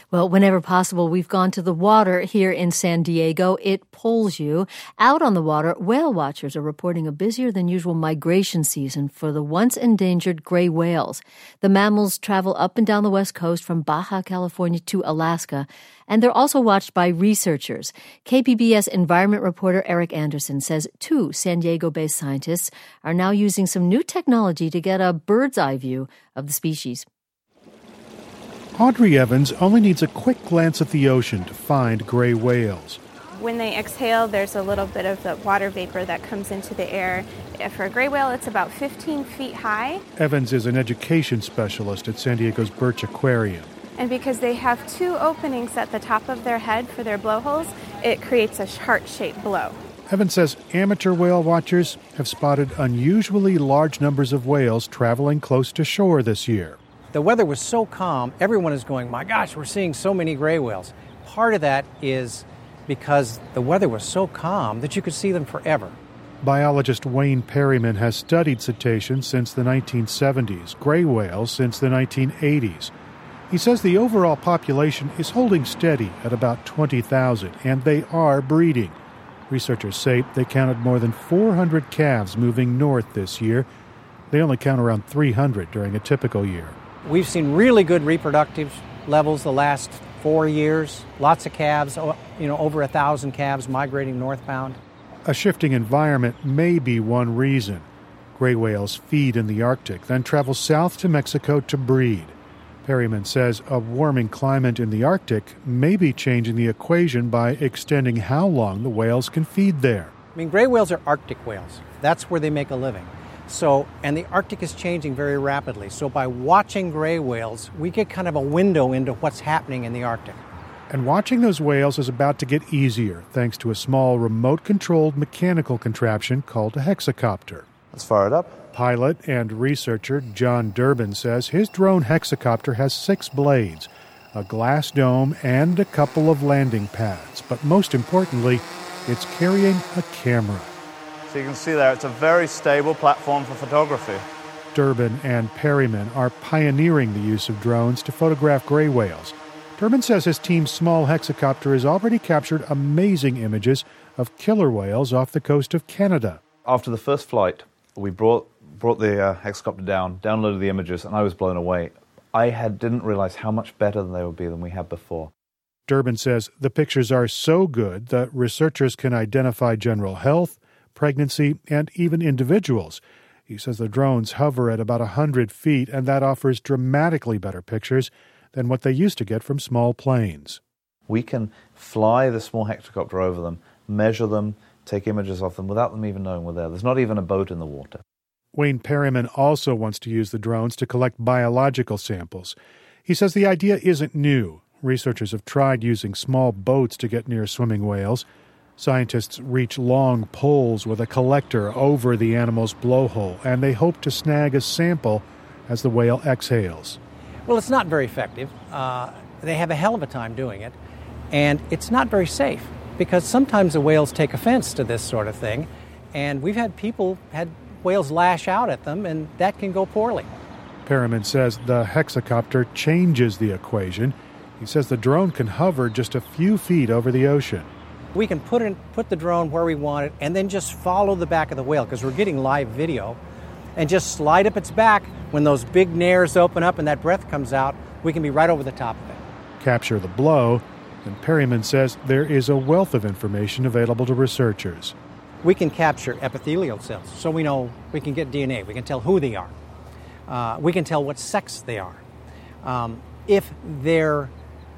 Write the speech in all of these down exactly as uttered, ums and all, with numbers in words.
Well, whenever possible, we've gone to the water here in San Diego. It pulls you. Out on the water, whale watchers are reporting a busier than usual migration season for the once endangered gray whales. The mammals travel up and down the west coast from Baja California to Alaska, and they're also watched by researchers. K P B S environment reporter Eric Anderson says two San Diego-based scientists are now using some new technology to get a bird's-eye view of the species. Audrey Evans only needs a quick glance at the ocean to find gray whales. When they exhale, there's a little bit of the water vapor that comes into the air. For a gray whale, it's about fifteen feet high. Evans is an education specialist at San Diego's Birch Aquarium. And because they have two openings at the top of their head for their blowholes, it creates a heart-shaped blow. Evans says amateur whale watchers have spotted unusually large numbers of whales traveling close to shore this year. The weather was so calm, everyone is going, my gosh, we're seeing so many gray whales. Part of that is because the weather was so calm that you could see them forever. Biologist Wayne Perryman has studied cetaceans since the nineteen seventies, gray whales since the nineteen eighties. He says the overall population is holding steady at about twenty thousand, and they are breeding. Researchers say they counted more than four hundred calves moving north this year. They only count around three hundred during a typical year. We've seen really good reproductive levels the last four years. Lots of calves, you know, over a thousand calves migrating northbound. A shifting environment may be one reason. Gray whales feed in the Arctic, then travel south to Mexico to breed. Perryman says a warming climate in the Arctic may be changing the equation by extending how long the whales can feed there. I mean, gray whales are Arctic whales. That's where they make a living. So, and the Arctic is changing very rapidly. So by watching gray whales, we get kind of a window into what's happening in the Arctic. And watching those whales is about to get easier thanks to a small remote-controlled mechanical contraption called a hexacopter. Let's fire it up. Pilot and researcher John Durbin says his drone hexacopter has six blades, a glass dome, and a couple of landing pads. But most importantly, it's carrying a camera. So you can see there, it's a very stable platform for photography. Durbin and Perryman are pioneering the use of drones to photograph gray whales. Durbin says his team's small hexacopter has already captured amazing images of killer whales off the coast of Canada. After the first flight, we brought brought the uh, hexacopter down, downloaded the images, and I was blown away. I had didn't realize how much better they would be than we had before. Durbin says the pictures are so good that researchers can identify general health, pregnancy, and even individuals. He says the drones hover at about one hundred feet, and that offers dramatically better pictures than what they used to get from small planes. We can fly the small hexacopter over them, measure them, take images of them without them even knowing we're there. There's not even a boat in the water. Wayne Perryman also wants to use the drones to collect biological samples. He says the idea isn't new. Researchers have tried using small boats to get near swimming whales. Scientists reach long poles with a collector over the animal's blowhole, and they hope to snag a sample as the whale exhales. Well, it's not very effective. Uh, they have a hell of a time doing it, and it's not very safe because sometimes the whales take offense to this sort of thing, and we've had people had whales lash out at them, and that can go poorly. Perryman says the hexacopter changes the equation. He says the drone can hover just a few feet over the ocean. We can put in, put the drone where we want it and then just follow the back of the whale because we're getting live video and just slide up its back. When those big nares open up and that breath comes out, we can be right over the top of it. Capture the blow, and Perryman says there is a wealth of information available to researchers. We can capture epithelial cells, so we know we can get D N A. We can tell who they are. Uh, we can tell what sex they are. Um, if they're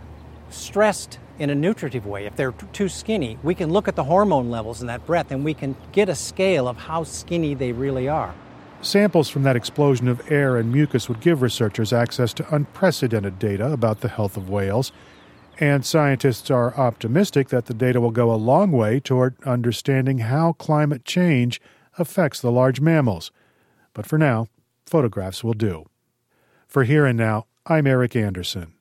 stressed in a nutritive way, if they're t- too skinny, we can look at the hormone levels in that breath and we can get a scale of how skinny they really are. Samples from that explosion of air and mucus would give researchers access to unprecedented data about the health of whales. And scientists are optimistic that the data will go a long way toward understanding how climate change affects the large mammals. But for now, photographs will do. For Here and Now, I'm Eric Anderson.